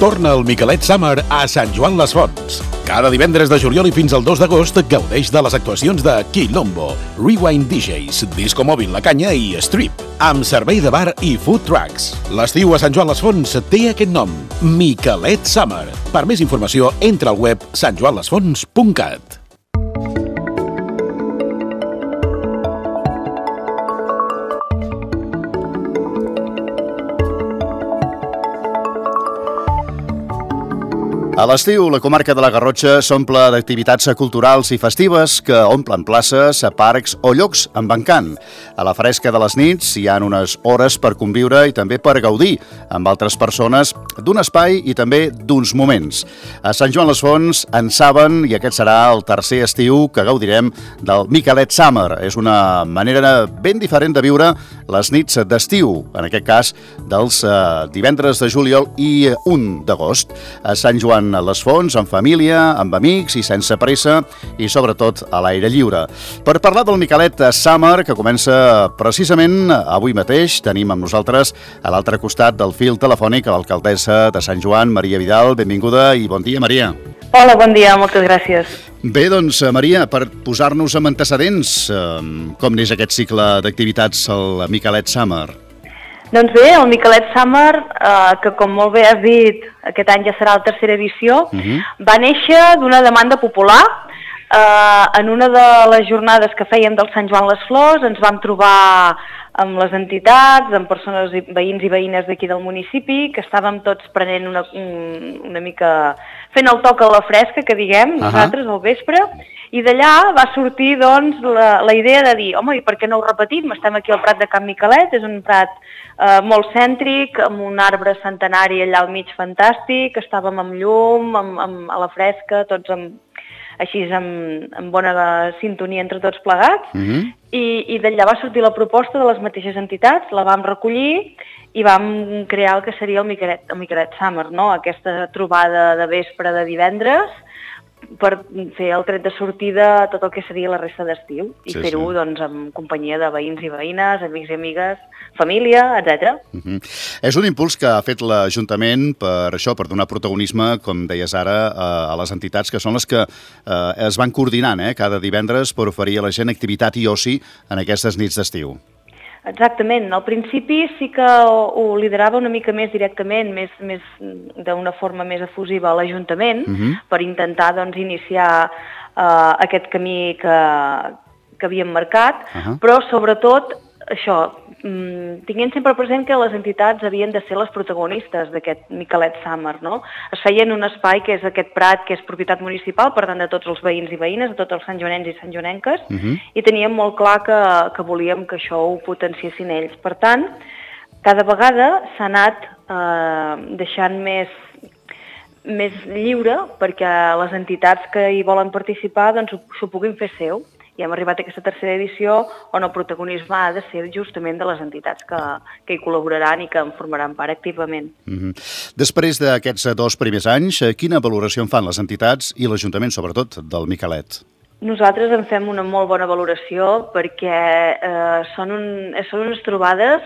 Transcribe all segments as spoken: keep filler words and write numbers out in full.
Torna el Miquelet Summer a Sant Joan les Fonts. Cada divendres de juliol i fins al dos d'agost gaudeix de les actuacions de Quilombo, Rewind D Js, Disco Mòbil La Canya i Strip, amb servei de bar i food trucks. L'estiu a Sant Joan les Fonts té aquest nom, Miquelet Summer. Per més informació, entra al web sant joan les fonts punt cat. A l'estiu, la comarca de la Garrotxa s'omple d'activitats culturals i festives que omplen places, parcs o llocs amb encant. A la fresca de les nits hi ha unes hores per conviure i també per gaudir amb altres persones d'un espai i també d'uns moments. A Sant Joan les Fonts en saben i aquest serà el tercer estiu que gaudirem del Miquelet Summer. És una manera ben diferent de viure les nits d'estiu, en aquest cas dels eh, divendres de juliol i un d'agost. A Sant Joan a les Fonts, en família, amb amics i sense pressa i sobretot a l'aire lliure. Per parlar del Miquelet Summer, que comença precisament avui mateix, tenim amb nosaltres a l'altre costat del fil telefònic a l'alcaldessa de Sant Joan, Maria Vidal. Benvinguda i bon dia, Maria. Hola, bon dia, moltes gràcies. Bé, doncs, Maria, per posar-nos amb antecedents, com neix aquest cicle d'activitats al Miquelet Summer? Doncs bé, el Miquelet Summer, eh, que com molt bé has dit, aquest any ja serà la tercera edició, uh-huh. va néixer d'una demanda popular. Eh, en una de les jornades que fèiem del Sant Joan les Flors ens vam trobar amb les entitats, amb persones, veïns i veïnes d'aquí del municipi, que estàvem tots prenent una, una mica, fent el toc a la fresca, que diguem, uh-huh. nosaltres al vespre, i d'allà va sortir doncs, la, la idea de dir, home, i per què no ho repetim? Estem aquí al Prat de Can Miquelet, és un prat eh, molt cèntric, amb un arbre centenari allà al mig fantàstic, estàvem amb llum, amb, amb, a la fresca, tots amb, així amb, amb bona sintonia entre tots plegats, uh-huh. i, i d'allà va sortir la proposta de les mateixes entitats, la vam recollir i vam crear el que seria el Miquelet, el Miquelet Summer, no? Aquesta trobada de vespre de divendres, per fer el tret de sortida a tot el que seria la resta d'estiu i sí, fer-ho sí. doncs, amb companyia de veïns i veïnes, amics i amigues, família, etcètera. Uh-huh. És un impuls que ha fet l'Ajuntament per això, per donar protagonisme, com deies ara, a les entitats que són les que eh, es van coordinant eh, cada divendres per oferir a la gent activitat i oci en aquestes nits d'estiu. Exactament. Al principi sí que ho, ho liderava una mica més directament, més, més d'una forma més efusiva a l'Ajuntament, uh-huh. per intentar doncs, iniciar uh, aquest camí que, que havíem marcat, uh-huh. però sobretot això, tinguent sempre present que les entitats havien de ser les protagonistes d'aquest Miquelet Summer, no? Es feia en un espai que és aquest prat, que és propietat municipal, per tant de tots els veïns i veïnes, de tots els santjoanencs i santjoanenques, uh-huh. i teníem molt clar que, que volíem que això ho potenciessin ells. Per tant, cada vegada s'ha anat eh, deixant més, més lliure perquè les entitats que hi volen participar doncs, s'ho puguin fer seu. I hem arribat a aquesta tercera edició on el protagonisme ha de ser justament de les entitats que, que hi col·laboraran i que en formaran part activament. Mm-hmm. Després d'aquests dos primers anys, quina valoració en fan les entitats i l'Ajuntament, sobretot, del Miquelet? Nosaltres en fem una molt bona valoració perquè eh, són, un, són unes trobades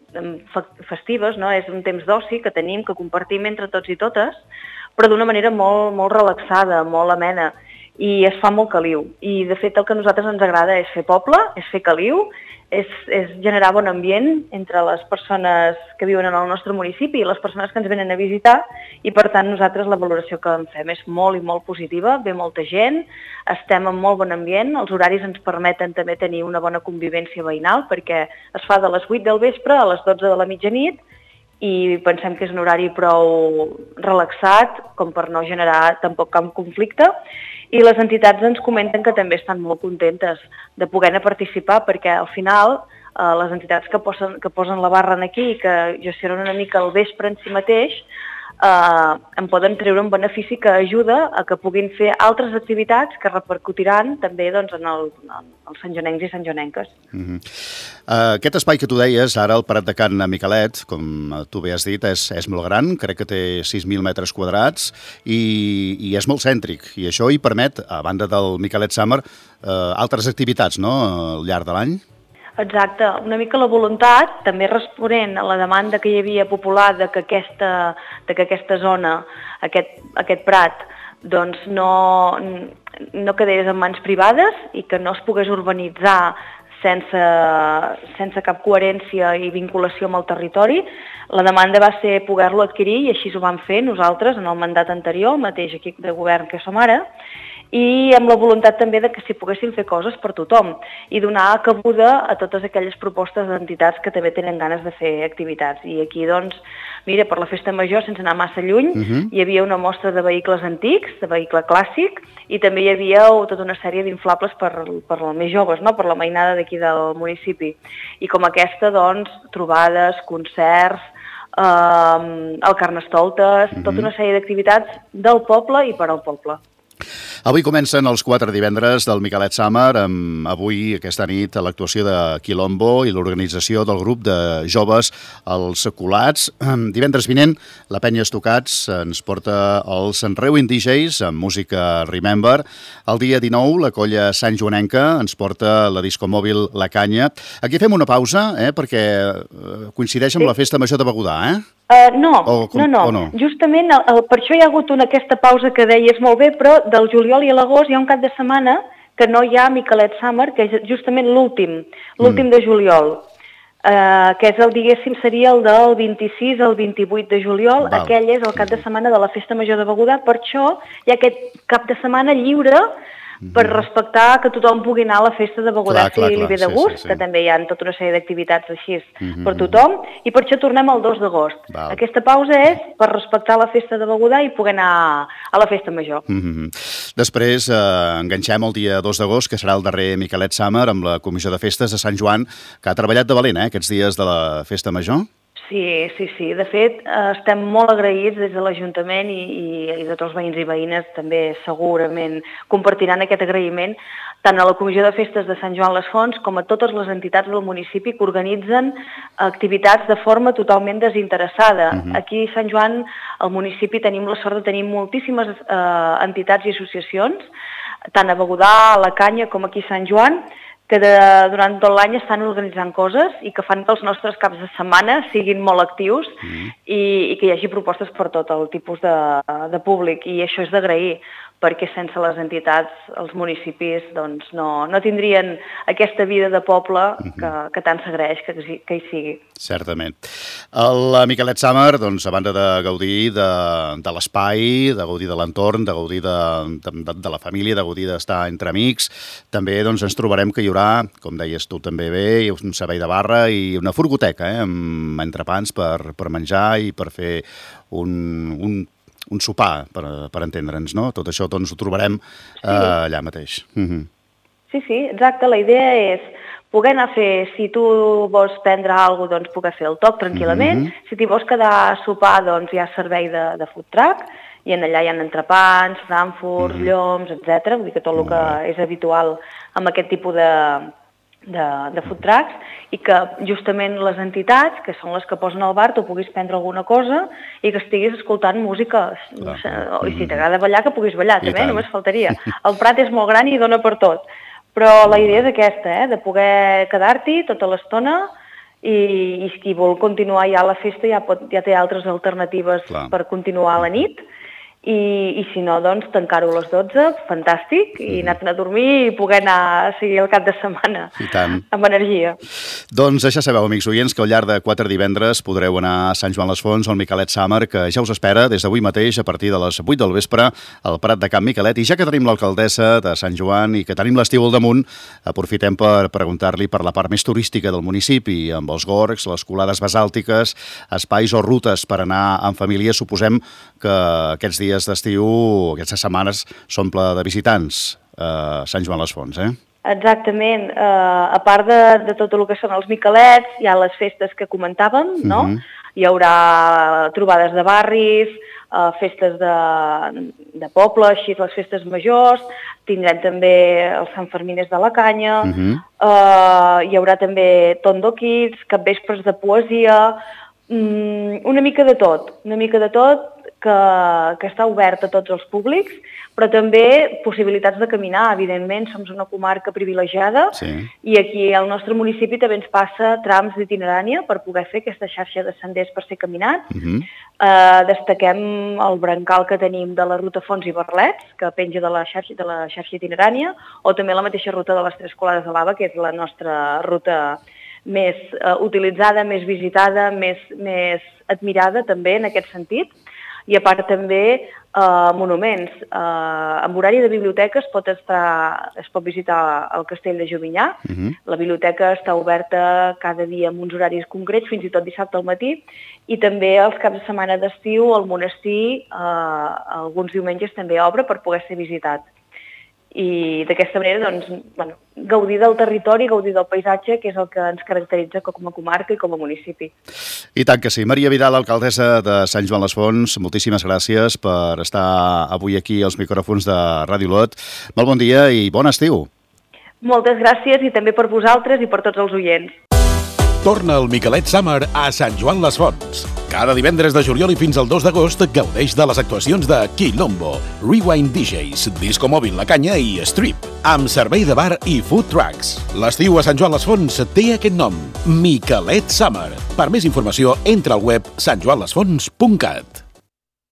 festives, no? És un temps d'oci que tenim, que compartim entre tots i totes, però d'una manera molt, molt relaxada, molt amena. I es fa molt caliu. I, de fet, el que a nosaltres ens agrada és fer poble, és fer caliu, és, és generar bon ambient entre les persones que viuen en el nostre municipi i les persones que ens venen a visitar i, per tant, nosaltres la valoració que en fem és molt i molt positiva, ve molta gent, estem en molt bon ambient, els horaris ens permeten també tenir una bona convivència veïnal perquè es fa de les vuit del vespre a les dotze de la mitjanit i pensem que és un horari prou relaxat com per no generar tampoc cap conflicte. I les entitats ens comenten que també estan molt contentes de poder-ne participar perquè al final eh, les entitats que posen, que posen la barra aquí i que gestionen una mica el vespre en si mateix eh, en poden treure un benefici que ajuda a que puguin fer altres activitats que repercutiran també doncs, en el, en els santjoanencs i santjoanenques. Mm-hmm. uh, aquest espai que tu deies, ara el Prat de Can Miquelet, com tu bé has dit, és, és molt gran, crec que té sis mil metres quadrats i, i és molt cèntric, i això hi permet, a banda del Miquelet Summer, uh, altres activitats, no?, al llarg de l'any? Exacte, una mica la voluntat, també responent a la demanda que hi havia popular de que aquesta, de que aquesta zona, aquest, aquest prat, doncs no, no quedés en mans privades i que no es pogués urbanitzar sense, sense cap coherència i vinculació amb el territori. La demanda va ser poder-lo adquirir i així ho vam fer nosaltres en el mandat anterior, el mateix equip de govern que som ara, i amb la voluntat també de que s'hi poguessin fer coses per tothom i donar cabuda a totes aquelles propostes d'entitats que també tenen ganes de fer activitats. I aquí, doncs, mira, per la Festa Major, sense anar massa lluny, uh-huh. hi havia una mostra de vehicles antics, de vehicle clàssic, i també hi havia tota una sèrie d'inflables per, per els més joves, no? Per la mainada d'aquí del municipi. I com aquesta, doncs, trobades, concerts, eh, el carnestoltes, uh-huh. tota una sèrie d'activitats del poble i per al poble. Avui comencen els quatre divendres del Miquelet Summer, amb avui, aquesta nit, l'actuació de Quilombo i l'organització del grup de joves Els Colats. Divendres vinent, la Penya Estocats ens porta els Rewin D Js amb música Remember. El dia dinou, la colla Sant Joanenca ens porta la discomòbil La Canya. Aquí fem una pausa, eh, perquè coincideix amb sí. la Festa Major de Begudà, eh? Uh, no, com, no, no, no. Justament el, el, per això hi ha hagut una, aquesta pausa que deies molt bé, però del juliol i a l'agost hi ha un cap de setmana que no hi ha Miquelet Summer, que és justament l'últim, l'últim mm. de juliol, uh, que és el, diguéssim, seria el del vint-i-sis al vint-i-vuit de juliol. Val. Aquell és el cap de setmana de la Festa Major de Begudà, per això hi ha aquest cap de setmana lliure per respectar que tothom pugui anar a la festa de Begudà si li ve de gust, sí, sí, sí. que també hi ha tota una sèrie d'activitats així mm-hmm. per tothom, i per això tornem el dos d'agost. Val. Aquesta pausa és per respectar la festa de Begudà i poder anar a la festa major. Mm-hmm. Després eh, enganxem el dia dos d'agost, que serà el darrer Miquelet Summer, amb la Comissió de Festes de Sant Joan, que ha treballat de valent, eh, aquests dies de la festa major. Sí, sí, sí. De fet, eh, estem molt agraïts des de l'Ajuntament i, i, i de tots els veïns i veïnes també segurament compartiran aquest agraïment tant a la Comissió de Festes de Sant Joan les Fonts com a totes les entitats del municipi que organitzen activitats de forma totalment desinteressada. Uh-huh. Aquí a Sant Joan, al municipi, tenim la sort de tenir moltíssimes eh, entitats i associacions, tant a Begudà, a La Canya com aquí a Sant Joan, que de, durant tot l'any estan organitzant coses i que fan que els nostres caps de setmana siguin molt actius mm. i, i que hi hagi propostes per tot el tipus de, de públic, i això és d'agrair, perquè sense les entitats els municipis doncs, no, no tindrien aquesta vida de poble mm-hmm. que, que tant s'agraeix que, que hi sigui. Certament. El Miquelet Summer, doncs, a banda de gaudir de, de l'espai, de gaudir de l'entorn, de gaudir de, de, de la família, de gaudir d'estar entre amics, també doncs, ens trobarem que hi haurà, com deies tu també bé, un servei de barra i una furgoteca eh, amb entrepans per, per menjar i per fer un, un, un sopar, per, per entendre'ns, no? Tot això doncs, ho trobarem eh, sí. allà mateix. Mm-hmm. Sí, sí, exacte. La idea és poder anar a fer, si tu vols prendre alguna cosa, doncs poder fer el toc tranquil·lament. Mm-hmm. Si t'hi vols quedar a sopar, doncs hi ha servei de, de food truck, i en allà hi ha entrepans, frankfurts, mm-hmm. lloms, etcètera. Vull dir que tot el que és habitual amb aquest tipus de, de, de food trucks, i que justament les entitats, que són les que posen al bar, tu puguis prendre alguna cosa i que estiguis escoltant música. No sé, i si t'agrada ballar, que puguis ballar, I també, tant. Només faltaria. El prat és molt gran i dona per tot. Però la idea és aquesta, eh, de poder quedar-t'hi tota l'estona i, i qui vol continuar ja a la festa ja, pot, ja té altres alternatives Clar. Per continuar a la nit. I, i si no, doncs, tancar-ho a les dotze, fantàstic, i anar a dormir i poder anar a seguir el cap de setmana amb energia. Doncs ja sabeu, amics oients, que al llarg de quatre divendres podreu anar a Sant Joan les Fonts, al Miquelet Summer, que ja us espera des d'avui mateix a partir de les vuit del vespre al Prat de Can Miquelet. I ja que tenim l'alcaldessa de Sant Joan i que tenim l'estiu al damunt, aprofitem per preguntar-li per la part més turística del municipi, amb els gorgs, les colades basàltiques, espais o rutes per anar en família. Suposem que aquests dies d'estiu, aquestes setmanes, s'omple de visitants a Sant Joan les Fonts, eh? Exactament. Uh, a part de, de tot el que són els Miquelets, hi ha les festes que comentàvem, no? Uh-huh. Hi haurà trobades de barris, uh, festes de, de poble, així les festes majors, tindrem també els Sant Fermines de la Canya, uh-huh. uh, hi haurà també Tondo Kids, capvespres de poesia, um, una mica de tot, una mica de tot, que, que està obert a tots els públics, però també possibilitats de caminar, evidentment, som una comarca privilegiada sí. i aquí al nostre municipi també ens passa trams d'itinerània per poder fer aquesta xarxa de senders per ser caminat. Uh-huh. eh, destaquem el brancal que tenim de la ruta Fons i Barlets, que penja de la xarxa, de la xarxa itinerània, o també la mateixa ruta de les Tres Colades de Lava, que és la nostra ruta més eh, utilitzada, més visitada, més, més admirada també en aquest sentit. I a part també eh, monuments. Eh, amb horari de biblioteca es pot, estar, es pot visitar el Castell de Jovinyà. Uh-huh. La biblioteca està oberta cada dia amb uns horaris concrets, fins i tot dissabte al matí, i també els caps de setmana d'estiu el monestir eh, alguns diumenges també obre per poder ser visitat. I d'aquesta manera doncs, bueno, gaudir del territori, gaudir del paisatge, que és el que ens caracteritza com a comarca i com a municipi. I tant que sí. Maria Vidal, alcaldessa de Sant Joan les Fonts, moltíssimes gràcies per estar avui aquí als micròfons de Ràdio Olot. Molt bon dia i bon estiu. Moltes gràcies i també per vosaltres i per tots els oients. Torna el Miquelet Summer a Sant Joan les Fonts. Cada divendres de juliol i fins al dos d'agost gaudeix de les actuacions de Quilombo, Rewind D Js, Disco Mòbil La Canya i Strip, amb servei de bar i food trucks. L'estiu a Sant Joan les Fonts té aquest nom, Miquelet Summer. Per més informació, entra al web sant joan les fonts punt cat.